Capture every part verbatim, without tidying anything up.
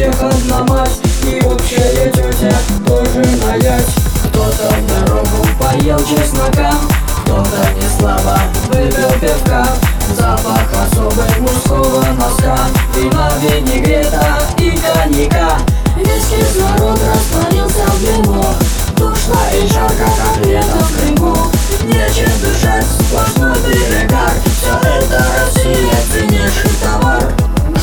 всех одна мать и общая тетя тоже наять. Кто-то в дорогу поел чеснока, кто-то не слабо выпил пивка. Запах особый мужского носка, вина, винегрета и коньяка. Весь кислород растворился в дыму, душно и жарко, как лето в Крыму. Нечем дышать, сплошной перегар, все это Россия, ценнейший товар.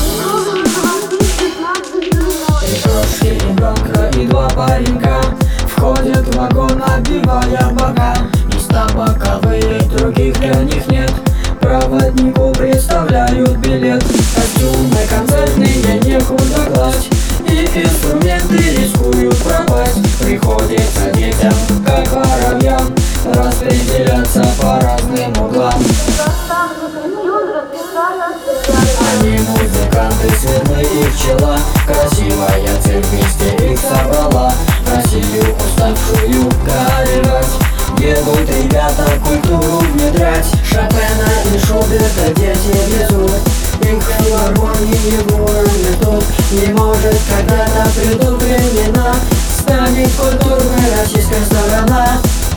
Три крошки ребенка и два паренька входят в вагон, оббивая бока. Места боковые, других для них нет, проводнику представляют билет. Костюмы концертные некуда класть, и инструменты рискуют пропасть. Приходится детям, как воробьям, распределяться по разным углам. Они музыканты, сыны и пчела, красивая цепь вместе их собрала. Россию уставшую горевать едут ребята культуру внедрять. Шопена и Шуберта дети везут, их в филармонии метод. Не может, когда-то придут времена, станет культурной российская сторона.